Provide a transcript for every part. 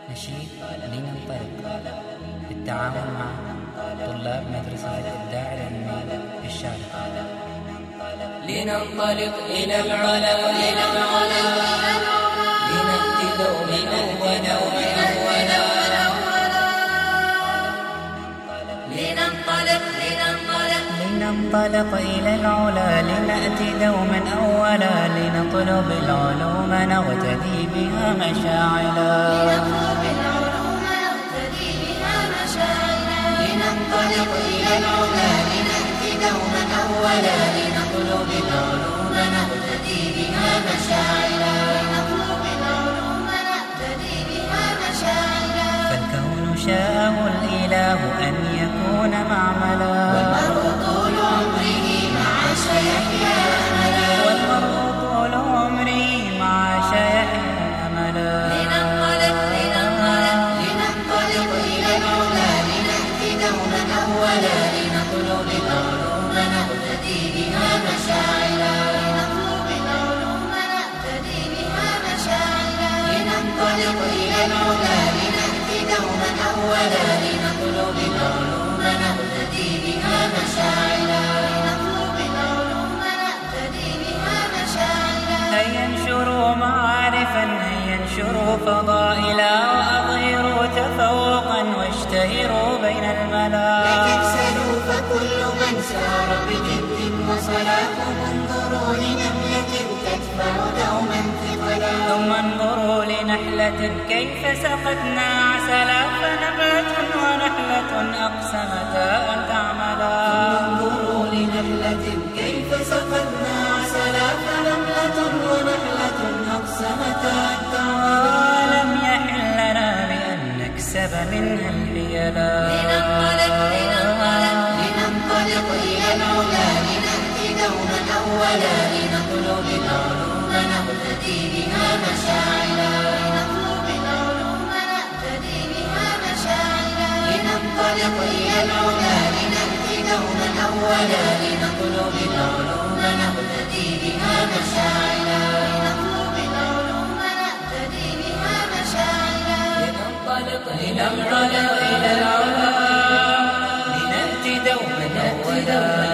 نشيد لننطلق بالتعاون مع طلاب مدرسة الإبداع العلمي بالشارقة. لننطلق إلى العلا لنأتي دوما أولا لننطلق إلى العلا لنأتي دوما أولا لنطلب العلوم نغتدي بها مشاعلا. لننطلق إلى العلا لنأتي دوما أولا لنطلب العلوم نغتدي بها مشاعلا. فالكون شاءه الإله أن يكون معملا، والمرء طول عمره مع سيحيا أملا. والمرء طول عمره مع يحيا أملا. لننطلق إلى العلا لنأتي دوما أولا لنطلب العلوم نغتدي بها مشاعلا. لننطلق إلى العلا لنأتي دوما أولا لنطلب العلوم نغتدي بها مشاعلا. هيا انشروا معارفا، هيا انشروا فضائلا، وأظهروا تفوقا واشتهروا بين الملا. لا تكسلوا فكل من سار بجد وصلاح، انظروا لنملة تدفع دوما ثقلا. ثم انظروا لنحلة كيف سقتنا عسلا، فنبلة ونحلة أقسمتا أن تعملا. انظروا لنملة كيف سقتنا عسلا، فنملة ونحلة أقسمتا أن تعملا. ولم يحل لنا بأن نكسب منها الحيلا. لننطلق إلى العلا لنأتي دوما أولا لنطلب العلوم نغتدي بها مشاعلا. لننطلق إلى العلا لنأتي دوما أولا لنطلب العلوم نغتدي بها مشاعلا. لننطلق إلى العلا لنأتي دوما أولا.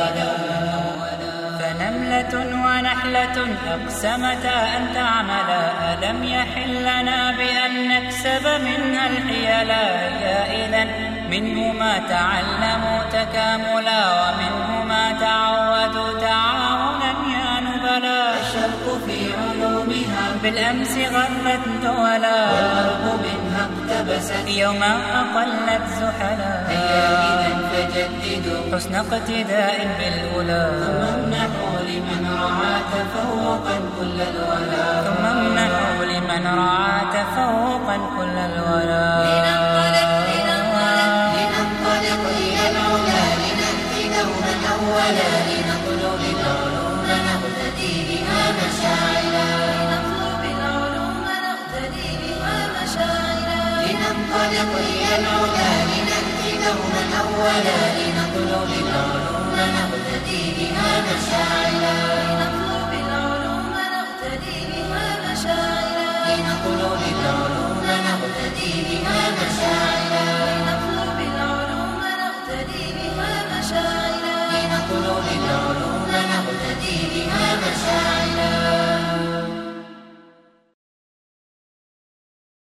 فنملة ونحلة أقسمتا أن تعملا، ألم يحل لنا بأن نكسب منها الحيلا. يا إذا منه ما تعلموا تكاملا، ومنه ما تعودوا تعاونا يا نبلا. الشرق في علومها بالأمس غرت دولا، والغرب منها اقتبست يوما أقلت زحلا. هيا إذا فجددوا حسن اقتداء بالأولى، ثم امنحوا لمن رعى تفوقا كل الولا. ثم امنحوا لمن رعى تفوقا كل الولا. لننطلق إلى العلا لنأتي دوما أولا لنطلب العلوم نغتدي بها مشاعلا. لننطلق إلى العلا لنأتي دوما أولا لنطلب العلوم نغتدي بها مشاعلا. لنطلب العلوم نغتدي بها مشاعلا. لنطلب العلوم نغتدي بها مشاعلا. لنطلب العلوم نغتدي بها مشاعلا. لنطلب العلوم نغتدي بها مشاعلا.